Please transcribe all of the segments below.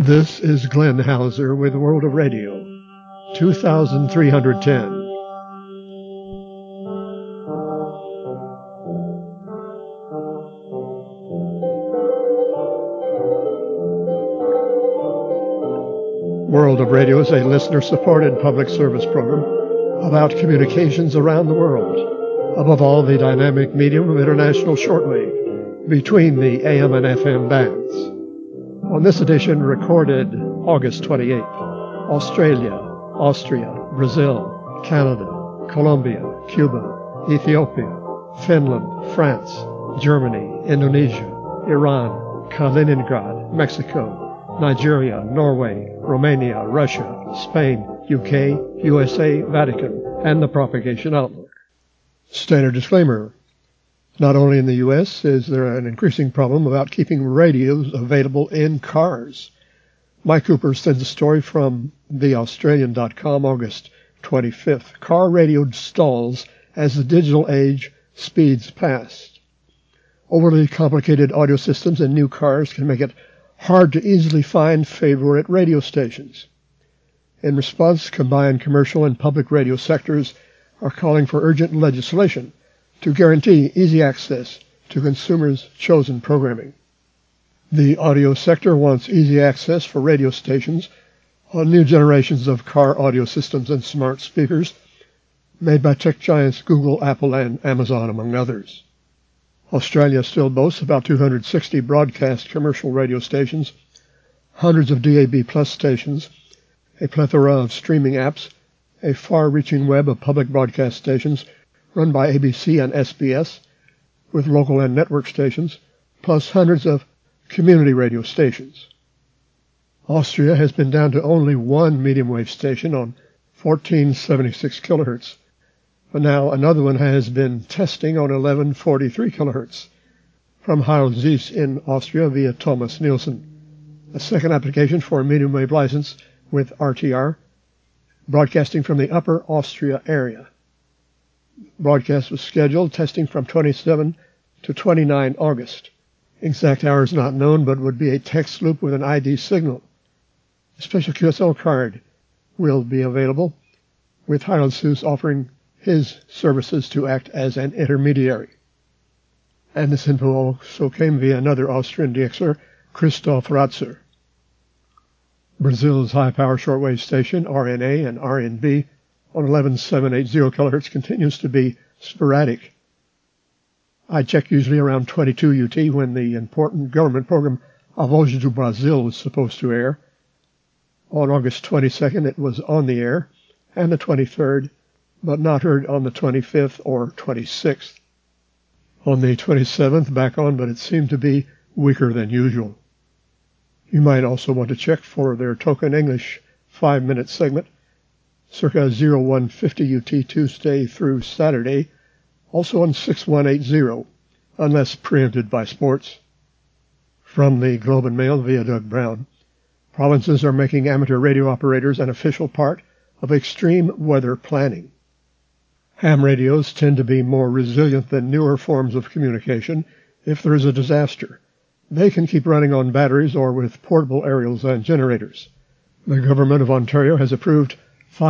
This is Glenn Hauser with World of Radio, 2310. World of Radio is a listener-supported public service program about communications around the world, above all the dynamic medium of international shortwave between the AM and FM bands. On this edition, recorded August 28th, Australia, Austria, Brazil, Canada, Colombia, Cuba, Ethiopia, Finland, France, Germany, Indonesia, Iran, Kaliningrad, Mexico, Nigeria, Norway, Romania, Russia, Spain, UK, USA, Vatican, and the Propagation Outlook. Standard disclaimer. Not only in the U.S. is there an increasing problem about keeping radios available in cars. Mike Cooper sends a story from theaustralian.com, August 25th. Car radio stalls as the digital age speeds past. Overly complicated audio systems in new cars can make it hard to easily find favorite radio stations. In response, combined commercial and public radio sectors are calling for urgent legislation to guarantee easy access to consumers' chosen programming. The audio sector wants easy access for radio stations on new generations of car audio systems and smart speakers made by tech giants Google, Apple, and Amazon, among others. Australia still boasts about 260 broadcast commercial radio stations, hundreds of DAB Plus stations, a plethora of streaming apps, a far-reaching web of public broadcast stations run by ABC and SBS, with local and network stations, plus hundreds of community radio stations. Austria has been down to only one medium-wave station on 1476 kilohertz, but now another one has been testing on 1143 kilohertz from Heil Zeiss in Austria via Thomas Nielsen, a second application for a medium-wave license with RTR, broadcasting from the Upper Austria area. Broadcast was scheduled, testing from 27 to 29 August. Exact hours not known, but would be a text loop with an ID signal. A special QSL card will be available, with Heil Zeiss offering his services to act as an intermediary. And this info also came via another Austrian DXer, Christoph Ratzer. Brazil's high-power shortwave station, RNA and RNB, on 11780 kilohertz continues to be sporadic. I check usually around 22 UT when the important government program A Voz do Brasil was supposed to air. On August 22nd it was on the air, and the 23rd, but not heard on the 25th or 26th. On the 27th, back on, but it seemed to be weaker than usual. You might also want to check for their token English 5-minute segment, circa 0150 UT Tuesday through Saturday, also on 6180, unless preempted by sports. From the Globe and Mail via Doug Brown, provinces are making amateur radio operators an official part of extreme weather planning. Ham radios tend to be more resilient than newer forms of communication if there is a disaster. They can keep running on batteries or with portable aerials and generators. The government of Ontario has approved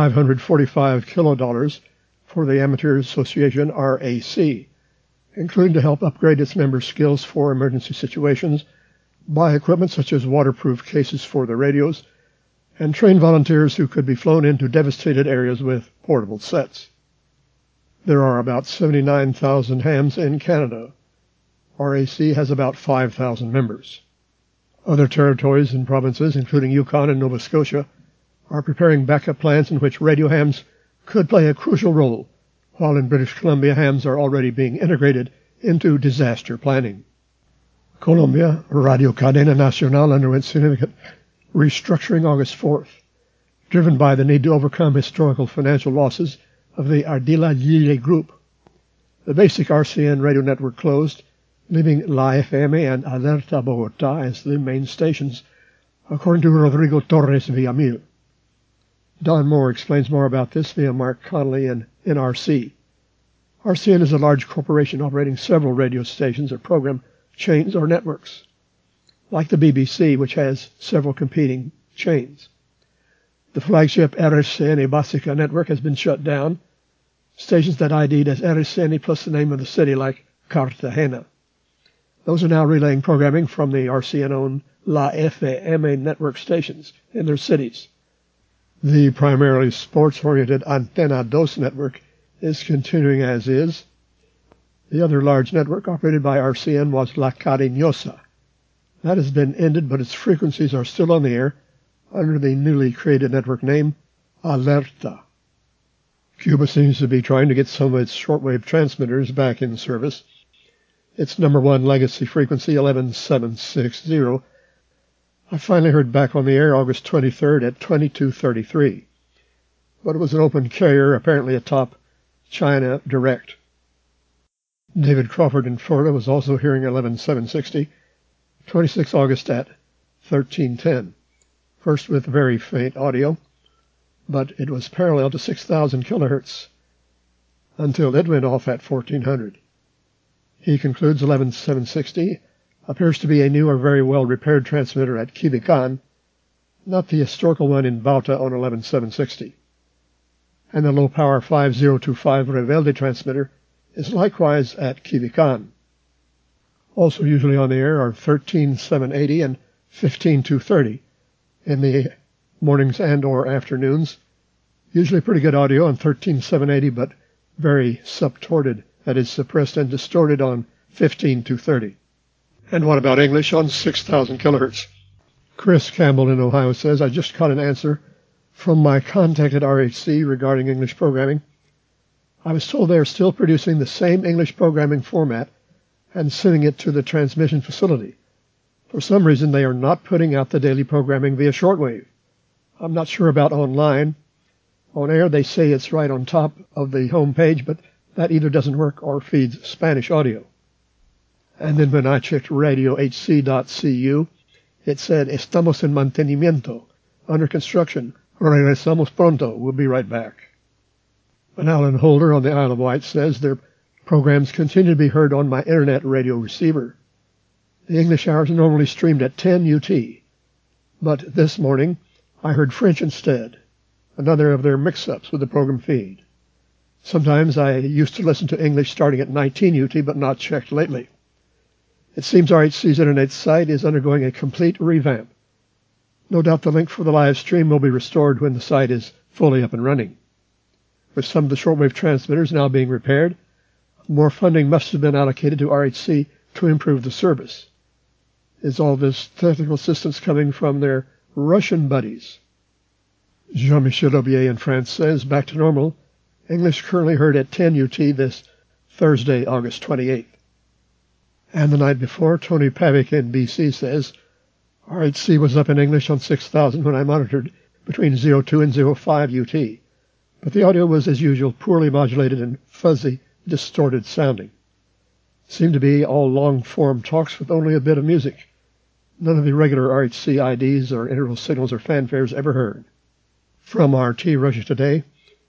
$545 kilodollars for the Amateur Association RAC, including to help upgrade its members' skills for emergency situations, buy equipment such as waterproof cases for the radios, and train volunteers who could be flown into devastated areas with portable sets. There are about 79,000 hams in Canada. RAC has about 5,000 members. Other territories and provinces, including Yukon and Nova Scotia, are preparing backup plans in which radio hams could play a crucial role, while in British Columbia hams are already being integrated into disaster planning. Colombia, Radio Cadena Nacional underwent significant restructuring August 4th, driven by the need to overcome historical financial losses of the Ardila Lille Group. The basic RCN radio network closed, leaving La FM and Alerta Bogotá as the main stations, according to Rodrigo Torres Villamil. Don Moore explains more about this via Mark Connolly in NRC. RCN is a large corporation operating several radio stations or program chains or networks. like the BBC, which has several competing chains. The flagship RSN Basica network has been shut down. Stations that ID'd as RSN plus the name of the city, like Cartagena. Those are now relaying programming from the RCN-owned La FM network stations in their cities. The primarily sports-oriented Antena 2 network is continuing as is. The other large network operated by RCN was La Cariñosa. That has been ended, but its frequencies are still on the air under the newly created network name Alerta. Cuba seems to be trying to get some of its shortwave transmitters back in service. Its number one legacy frequency, 11760, I finally heard back on the air August 23rd at 2233. But it was an open carrier, apparently atop China Direct. David Crawford in Florida was also hearing 11760, 26 August at 1310. First with very faint audio, but it was parallel to 6,000 kilohertz until it went off at 1400. He concludes 11760 appears to be a new or very well-repaired transmitter at Quibican, not the historical one in Bauta on 11760. And the low-power 5025 Rebelde transmitter is likewise at Quibican. Also usually on the air are 13780 and 15230 in the mornings and or afternoons. Usually pretty good audio on 13780, but very subtorted, that is suppressed and distorted on 15230. And what about English on 6,000 kilohertz? Chris Campbell in Ohio says, I just got an answer from my contact at RHC regarding English programming. I was told they are still producing the same English programming format and sending it to the transmission facility. For some reason, they are not putting out the daily programming via shortwave. I'm not sure about online. On air, they say it's right on top of the home page, but that either doesn't work or feeds Spanish audio. And then when I checked radiohc.cu, it said, Estamos en mantenimiento, under construction. Regresamos pronto. We'll be right back. And Alan Holder on the Isle of Wight says their programs continue to be heard on my internet radio receiver. The English hours are normally streamed at 10 UT, but this morning I heard French instead, another of their mix-ups with the program feed. Sometimes I used to listen to English starting at 19 UT, but not checked lately. It seems RHC's internet site is undergoing a complete revamp. No doubt the link for the live stream will be restored when the site is fully up and running. With some of the shortwave transmitters now being repaired, more funding must have been allocated to RHC to improve the service. Is all this technical assistance coming from their Russian buddies? Jean-Michel Aubier in France says, back to normal. English currently heard at 10 UT this Thursday, August 28th. And the night before, Tony Pavick in BC says, RHC was up in English on 6,000 when I monitored between 02 and 05 UT, but the audio was, as usual, poorly modulated and fuzzy, distorted sounding. Seemed to be all long-form talks with only a bit of music. None of the regular RHC IDs or interval signals or fanfares ever heard. From RT Russia Today,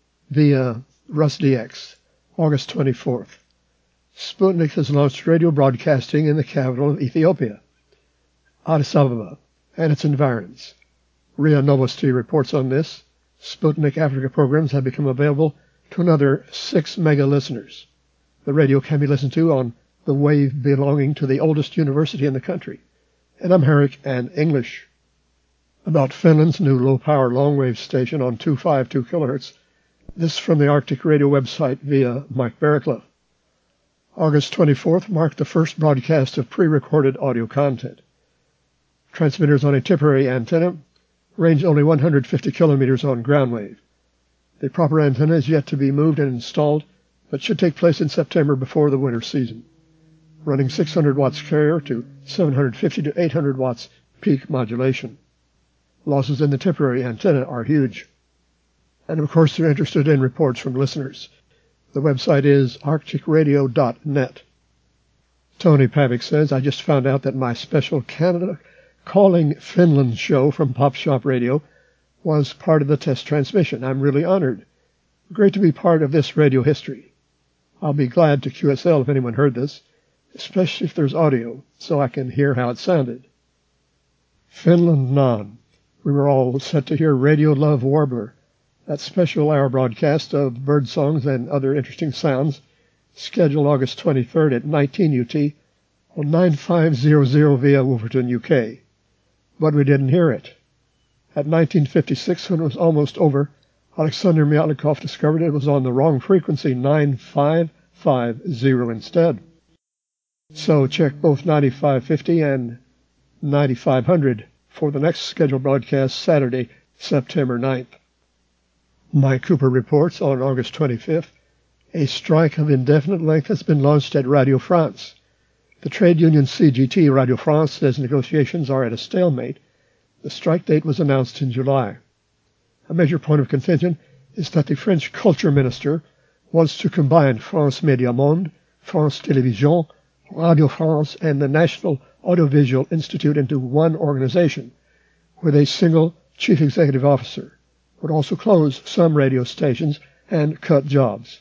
via RusDX, August 24th. Sputnik has launched radio broadcasting in the capital of Ethiopia, Addis Ababa, and its environs. RIA Novosti reports on this. Sputnik Africa programs have become available to another 6 mega listeners. The radio can be listened to on the wave belonging to the oldest university in the country, in Amharic and English. About Finland's new low-power long-wave station on 252 kilohertz. This from the Arctic Radio website via Mike Barraclough. August 24th marked the first broadcast of pre-recorded audio content. Transmitters on a Tipperary antenna range only 150 kilometers on ground wave. The proper antenna is yet to be moved and installed, but should take place in September before the winter season. Running 600 watts carrier to 750 to 800 watts peak modulation. Losses in the Tipperary antenna are huge. And of course they're interested in reports from listeners. The website is arcticradio.net. Tony Pavick says, I just found out that my special Canada Calling Finland show from Pop Shop Radio was part of the test transmission. I'm really honored. Great to be part of this radio history. I'll be glad to QSL if anyone heard this, especially if there's audio, so I can hear how it sounded. Finland non. We were all set to hear Radio Love Warbler, that special hour broadcast of bird songs and other interesting sounds, scheduled August 23rd at 19 UT on 9500 via Wolverton, UK. But we didn't hear it. At 1956, when it was almost over, Alexander Myatlikov discovered it was on the wrong frequency, 9550 instead. So check both 9550 and 9500 for the next scheduled broadcast Saturday, September 9th. Mike Cooper reports on August 25th, a strike of indefinite length has been launched at Radio France. The trade union CGT Radio France says negotiations are at a stalemate. The strike date was announced in July. A major point of contention is that the French culture minister wants to combine France Média Monde, France Télévisions, Radio France, and the National Audiovisual Institute into one organization with a single chief executive officer, would also close some radio stations and cut jobs.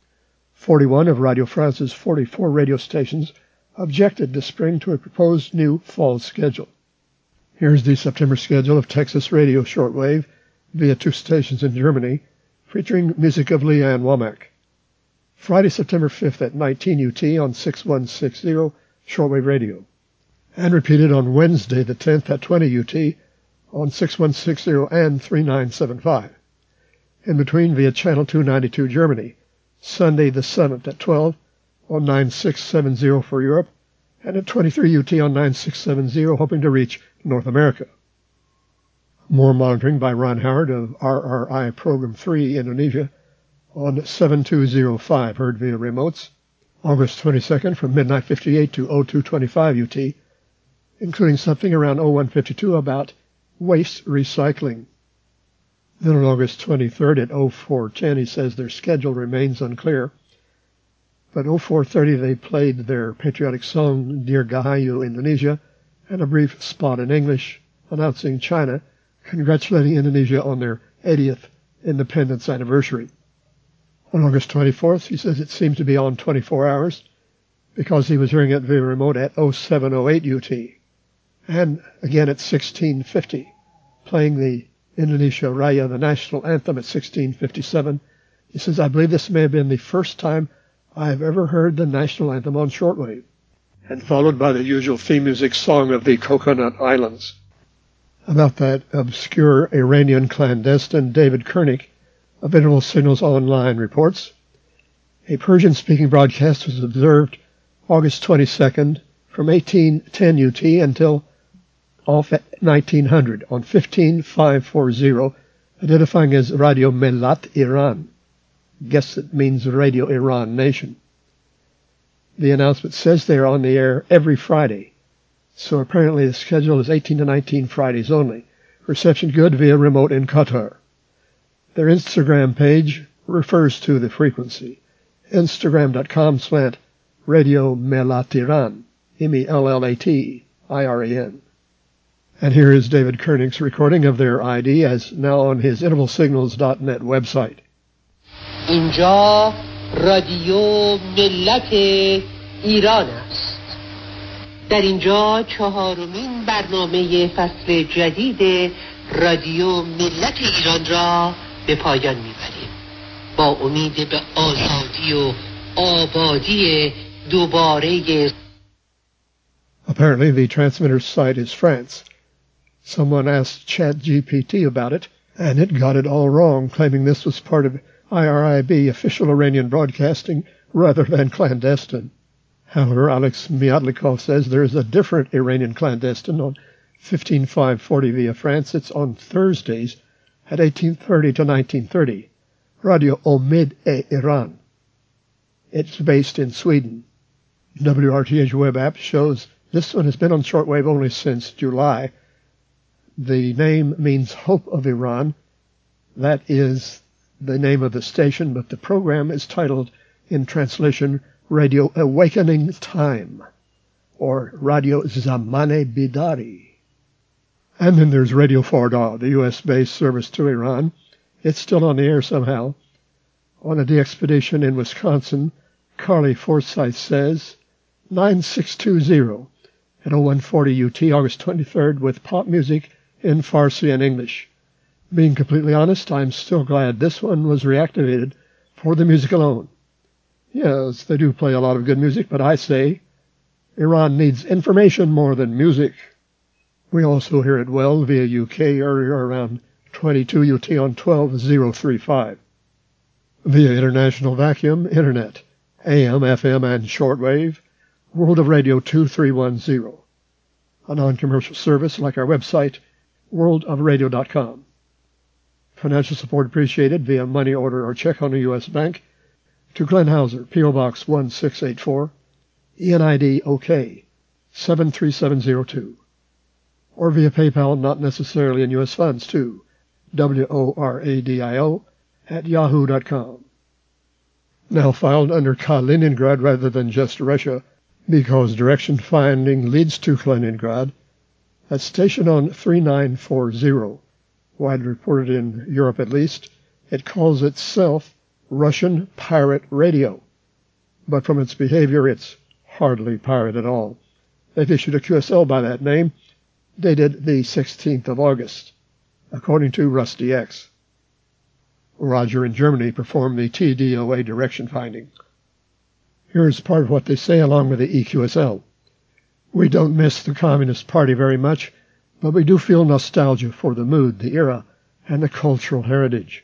41 of Radio France's 44 radio stations objected this spring to a proposed new fall schedule. Here's the September schedule of Texas Radio Shortwave via 2 stations in Germany, featuring music of Leanne Womack. Friday, September 5th at 19 UT on 6160 Shortwave Radio, and repeated on Wednesday the 10th at 20 UT on 6160 and 3975. In between via Channel 292 Germany, Sunday the 7th at 12 on 9670 for Europe, and at 23 UT on 9670, hoping to reach North America. More monitoring by Ron Howard of RRI Program 3 Indonesia on 7205, heard via remotes, August 22nd from midnight 58 to 0225 UT, including something around 0152 about waste recycling. Then on August 23rd at 0410, he says their schedule remains unclear. But 0430 they played their patriotic song Dirgahayu Indonesia and a brief spot in English announcing China congratulating Indonesia on their 80th independence anniversary. On August 24th, he says it seemed to be on 24 hours because he was hearing it via remote at 0708 UT. And again at 1650, playing the Indonesia Raya, the national anthem, at 1657. He says, I believe this may have been the first time I have ever heard the national anthem on shortwave, and followed by the usual theme music song of the Coconut Islands. About that obscure Iranian clandestine, David Koenig of Interval Signals Online reports, a Persian-speaking broadcast was observed August 22nd from 1810 UT until off at 1900 on 15540, identifying as Radio Melat Iran. Guess it means Radio Iran Nation. The announcement says they are on the air every Friday, so apparently the schedule is 18 to 19 Fridays only. Reception good via remote in Qatar. Their Instagram page refers to the frequency. Instagram.com/Radio Melat Iran, MELLATIRAN. And here is David Koenig's recording of their ID as now on his intervalsignals.net website. اینجا رادیو ملت ایران است. در اینجا 4مین برنامه فصل جدید رادیو ملت ایران را به پایان میبریم. با امید به آزادی و آبادی دوباره. Apparently the transmitter's site is France. Someone asked ChatGPT about it, and it got it all wrong, claiming this was part of IRIB, official Iranian broadcasting, rather than clandestine. However, Alex Myatlikov says there is a different Iranian clandestine on 15540 via France. It's on Thursdays at 1830 to 1930. Radio Omid-e-Iran. It's based in Sweden. WRTH web app shows this one has been on shortwave only since July. The name means Hope of Iran. That is the name of the station, but the program is titled, in translation, Radio Awakening Time, or Radio Zamane Bidari. And then there's Radio Farda, the U.S.-based service to Iran. It's still on the air somehow. On a de-expedition in Wisconsin, Carly Forsyth says, 9620, at 0140 UT August 23rd with pop music in Farsi and English. Being completely honest, I'm still glad this one was reactivated for the music alone. Yes, they do play a lot of good music, but I say Iran needs information more than music. We also hear it well via UK area around 22 UT on 12035. Via International Vacuum, Internet, AM, FM, and shortwave, World of Radio 2310. A non-commercial service like our website, worldofradio.com. Financial support appreciated via money order or check on a U.S. bank to Glenn Hauser, P.O. Box 1684, ENID OK 73702. Or via PayPal, not necessarily in U.S. funds, to WORADIO@yahoo.com. Now filed under Kaliningrad rather than just Russia, because direction finding leads to Kaliningrad. At station on 3940, widely reported in Europe at least, it calls itself Russian Pirate Radio. But from its behavior, it's hardly pirate at all. They've issued a QSL by that name, dated the 16th of August, according to Rusty X. Roger in Germany performed the TDOA direction finding. Here's part of what they say along with the EQSL. We don't miss the Communist Party very much, but we do feel nostalgia for the mood, the era, and the cultural heritage.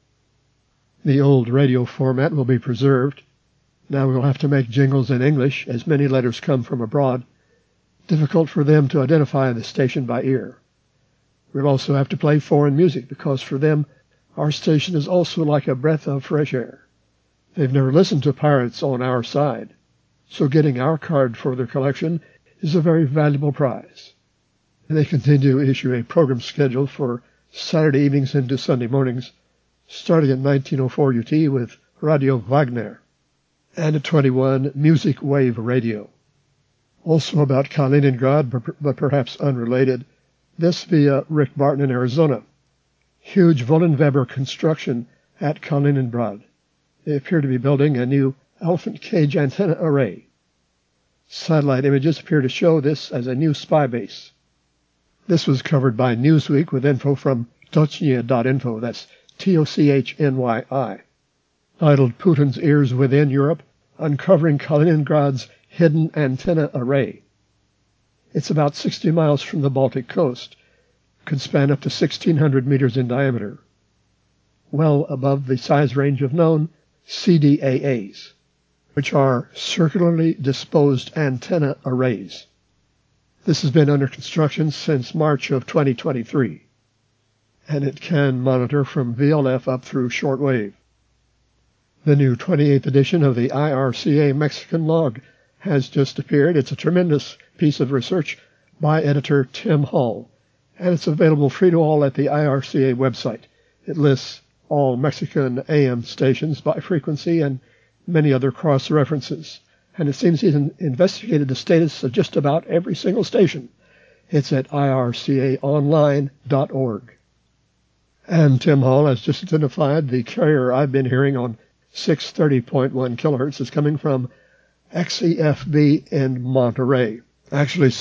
The old radio format will be preserved. Now we'll have to make jingles in English, as many letters come from abroad. Difficult for them to identify the station by ear. We'll also have to play foreign music, because for them, our station is also like a breath of fresh air. They've never listened to pirates on our side, so getting our card for their collection is a very valuable prize. And they continue to issue a program schedule for Saturday evenings into Sunday mornings, starting at 1904 UT with Radio Wagner, and at 21 Music Wave Radio. Also about Kaliningrad, but perhaps unrelated, this via Rick Barton in Arizona. Huge Wollenweber construction at Kaliningrad. They appear to be building a new elephant cage antenna array. Satellite images appear to show this as a new spy base. This was covered by Newsweek with info from Tochnya.info, that's Tochnyi, titled Putin's Ears Within Europe, Uncovering Kaliningrad's Hidden Antenna Array. It's about 60 miles from the Baltic coast, could span up to 1,600 meters in diameter, well above the size range of known CDAAs, which are circularly disposed antenna arrays. This has been under construction since March of 2023, and it can monitor from VLF up through shortwave. The new 28th edition of the IRCA Mexican Log has just appeared. It's a tremendous piece of research by editor Tim Hall, and it's available free to all at the IRCA website. It lists all Mexican AM stations by frequency and many other cross-references, and it seems he's investigated the status of just about every single station. It's at ircaonline.org. And Tim Hall has just identified the carrier I've been hearing on 630.1 kilohertz is coming from XEFB in Monterey, actually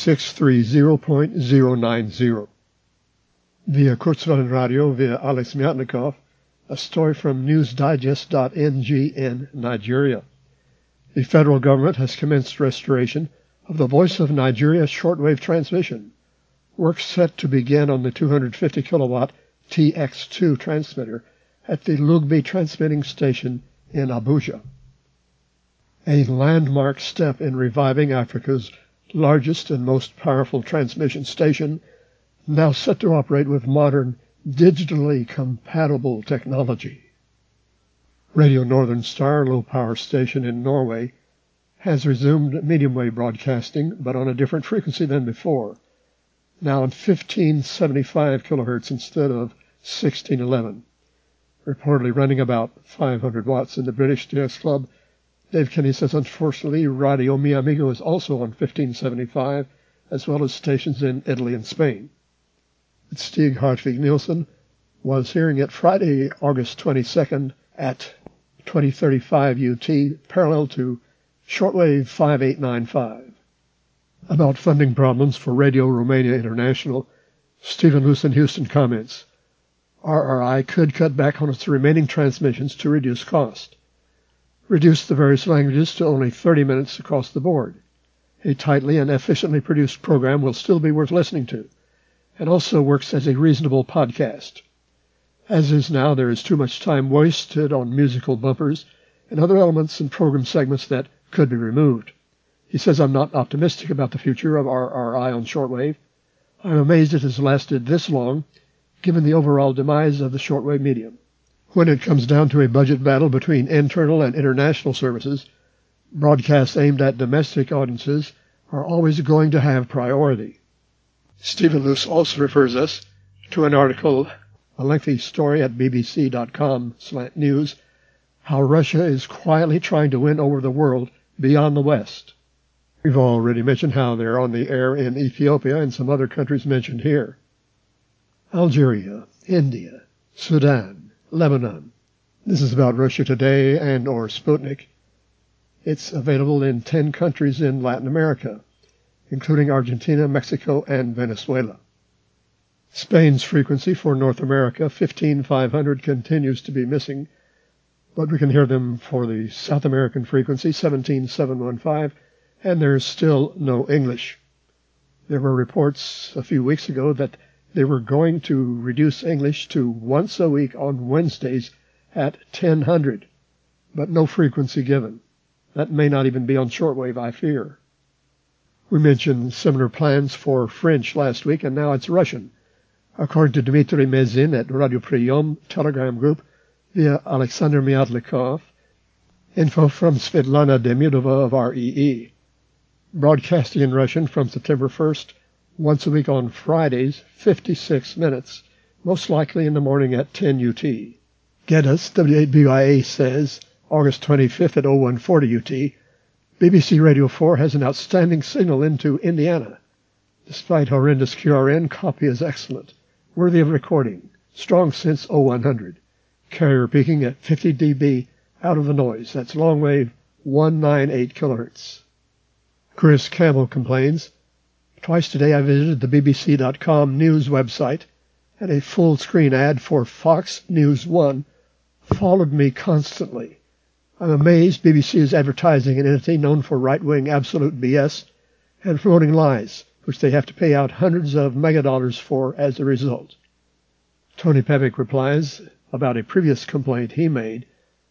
630.090. Via Kurzwellen Radio, via Alex Myatnikov, a story from newsdigest.ng in Nigeria. The federal government has commenced restoration of the Voice of Nigeria shortwave transmission. Work set to begin on the 250 kilowatt TX2 transmitter at the Lugbe transmitting station in Abuja. A landmark step in reviving Africa's largest and most powerful transmission station, now set to operate with modern, digitally compatible technology. Radio Northern Star, low-power station in Norway, has resumed medium-wave broadcasting, but on a different frequency than before, now on 1575 kilohertz instead of 1611, reportedly running about 500 watts in the British DS Club. Dave Kenny says, unfortunately, Radio Mi Amigo is also on 1575, as well as stations in Italy and Spain. But Stig Hartvig Nielsen was hearing it Friday, August 22nd at 2035 UT, parallel to shortwave 5895. About funding problems for Radio Romania International, Stephen Luce in Houston comments, RRI could cut back on its remaining transmissions to reduce cost. Reduce the various languages to only 30 minutes across the board. A tightly and efficiently produced program will still be worth listening to, and also works as a reasonable podcast. As is now, there is too much time wasted on musical bumpers and other elements and program segments that could be removed. He says, I'm not optimistic about the future of RRI on shortwave. I'm amazed it has lasted this long, given the overall demise of the shortwave medium. When it comes down to a budget battle between internal and international services, broadcasts aimed at domestic audiences are always going to have priority. Stephen Luce also refers us to an article, a lengthy story at bbc.com/news, how Russia is quietly trying to win over the world beyond the West. We've already mentioned how they're on the air in Ethiopia and some other countries mentioned here. Algeria, India, Sudan, Lebanon. This is about Russia Today and or Sputnik. It's available in 10 countries in Latin America, including Argentina, Mexico, and Venezuela. Spain's frequency for North America, 15500, continues to be missing, but we can hear them for the South American frequency, 17715, and there's still no English. There were reports a few weeks ago that they were going to reduce English to once a week on Wednesdays at 1000, but no frequency given. That may not even be on shortwave, I fear. We mentioned similar plans for French last week, and now it's Russian. According to Dmitry Mezin at Radio Priyom Telegram group via Alexander Myatlikov, info from Svetlana Demidova of REE. Broadcasting in Russian from September 1st, once a week on Fridays, 56 minutes, most likely in the morning at 10 UT. Geddes, W8BYA says, August 25th at 0140 UT, BBC Radio 4 has an outstanding signal into Indiana. Despite horrendous QRN, copy is excellent, worthy of recording, strong since 0100. Carrier peaking at 50 dB out of the noise. That's long wave 198 kHz. Chris Campbell complains, twice today I visited the BBC.com news website, and a full-screen ad for Fox News 1 followed me constantly. I'm amazed BBC is advertising an entity known for right-wing absolute BS and promoting lies, which they have to pay out hundreds of megadollars for as a result. Tony Pevick replies about a previous complaint he made.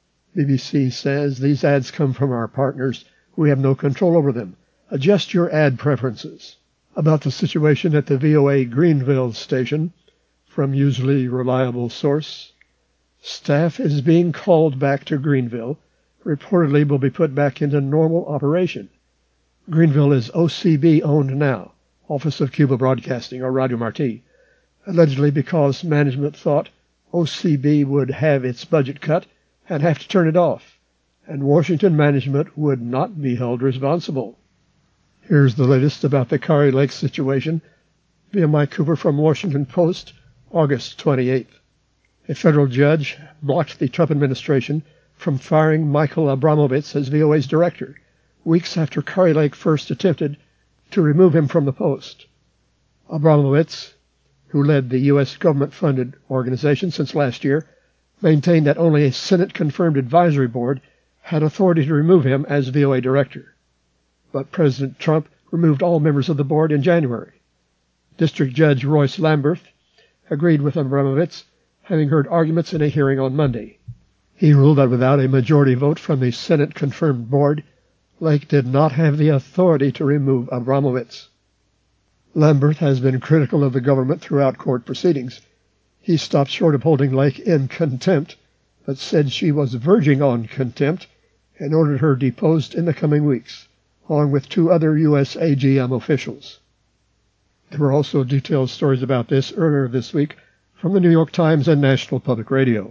BBC says these ads come from our partners. We have no control over them. Adjust your ad preferences. About the situation at the VOA Greenville station, from usually reliable source, staff is being called back to Greenville, reportedly will be put back into normal operation. Greenville is OCB owned now, Office of Cuba Broadcasting, or Radio Marti, allegedly because management thought OCB would have its budget cut and have to turn it off, and Washington management would not be held responsible. Here's the latest about the Kari Lake situation via Mike Cooper from Washington Post, August 28th. A federal judge blocked the Trump administration from firing Michael Abramovitz as VOA's director, weeks after Kari Lake first attempted to remove him from the post. Abramovitz, who led the U.S. government-funded organization since last year, maintained that only a Senate-confirmed advisory board had authority to remove him as VOA director. But President Trump removed all members of the board in January. District Judge Royce Lamberth agreed with Abramovitz, having heard arguments in a hearing on Monday. He ruled that without a majority vote from the Senate-confirmed board, Lake did not have the authority to remove Abramovitz. Lamberth has been critical of the government throughout court proceedings. He stopped short of holding Lake in contempt, but said she was verging on contempt and ordered her deposed in the coming weeks, along with 2 other U.S. AGM officials. There were also detailed stories about this earlier this week from the New York Times and National Public Radio.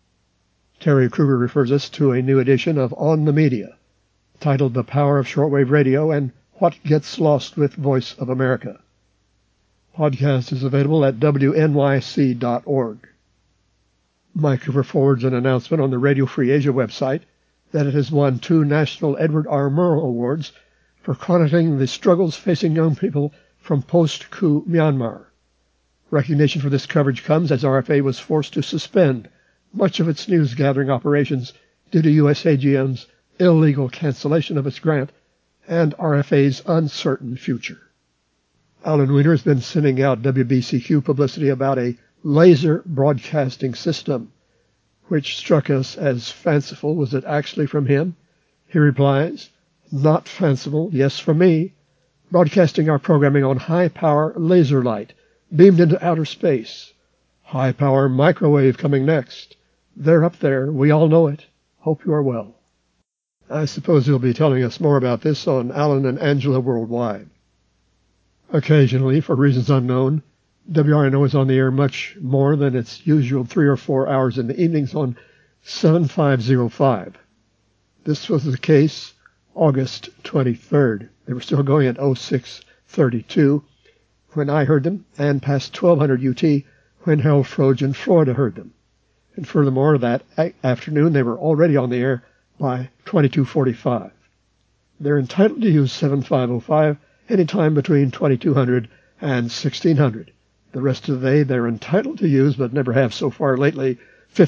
Terry Kruger refers us to a new edition of On the Media, titled The Power of Shortwave Radio and What Gets Lost with Voice of America. Podcast is available at wnyc.org. Mike Cooper forwards an announcement on the Radio Free Asia website that it has won 2 National Edward R. Murrow Awards for chronicling the struggles facing young people from post-coup Myanmar. Recognition for this coverage comes as RFA was forced to suspend much of its news-gathering operations due to USAGM's illegal cancellation of its grant and RFA's uncertain future. Alan Weiner has been sending out WBCQ publicity about a laser broadcasting system, which struck us as fanciful. Was it actually from him? He replies, "Not fanciful, yes from me, broadcasting our programming on high-power laser light, beamed into outer space. High-power microwave coming next. They're up there, we all know it. Hope you are well." I suppose he'll be telling us more about this on Alan and Angela Worldwide. Occasionally, for reasons unknown, WRNO is on the air much more than its usual 3 or 4 hours in the evenings on 7505. This was the case August 23rd. They were still going at 0632 when I heard them, and past 1200 UT when Harold Froge in Florida heard them. And furthermore, that afternoon they were already on the air by 2245. They're entitled to use 7505 anytime between 2200 and 1600. The rest of the day they're entitled to use, but never have so far lately,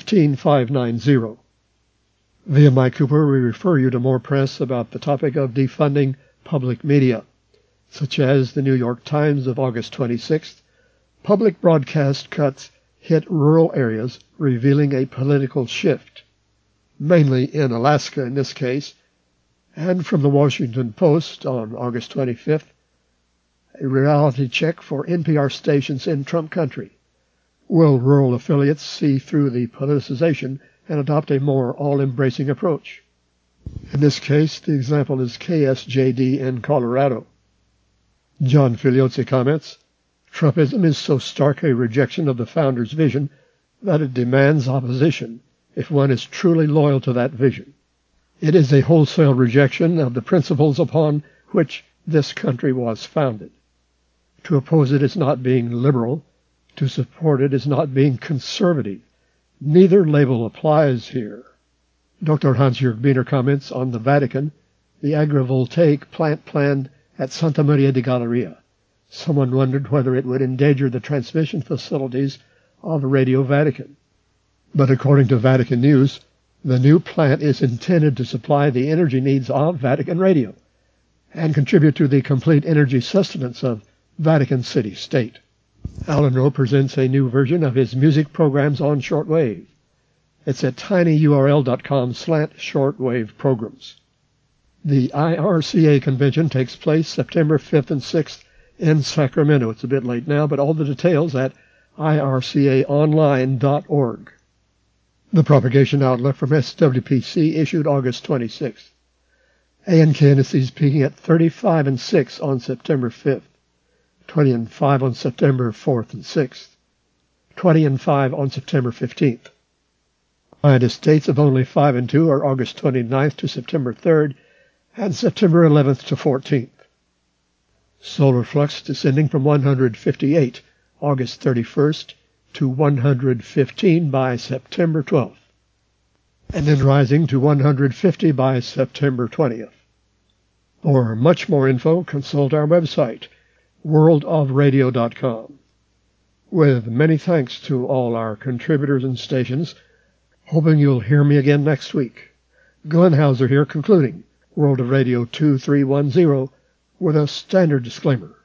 15590. Via Mike Cooper, we refer you to more press about the topic of defunding public media, such as the New York Times of August 26th. Public broadcast cuts hit rural areas, revealing a political shift, mainly in Alaska in this case. And from the Washington Post on August 25th, a reality check for NPR stations in Trump country. Will rural affiliates see through the politicization and adopt a more all-embracing approach? In this case, the example is KSJD in Colorado. John Filiozzi comments, "Trumpism is so stark a rejection of the founder's vision that it demands opposition if one is truly loyal to that vision. It is a wholesale rejection of the principles upon which this country was founded. To oppose it is not being liberal. To support it is not being conservative. Neither label applies here." Dr. Hans-Jürg Biener comments on the Vatican, the agrivoltaic plant planned at Santa Maria di Galleria. Someone wondered whether it would endanger the transmission facilities of Radio Vatican. But according to Vatican News, the new plant is intended to supply the energy needs of Vatican Radio and contribute to the complete energy sustenance of Vatican City State. Alan Rowe presents a new version of his music programs on shortwave. It's at tinyurl.com/shortwave programs. The IRCA convention takes place September 5th and 6th in Sacramento. It's a bit late now, but all the details at ircaonline.org. The propagation outlook from SWPC issued August 26th. ANK indices peaking at 35 and 6 on September 5th, 20 and 5 on September 4th and 6th, 20 and 5 on September 15th. Highest dates of only 5 and 2 are August 29th to September 3rd and September 11th to 14th. Solar flux descending from 158 August 31st to 115 by September 12th, and then rising to 150 by September 20th. For much more info, consult our website, worldofradio.com. With many thanks to all our contributors and stations, hoping you'll hear me again next week. Glenn Hauser here, concluding World of Radio 2310 with a standard disclaimer.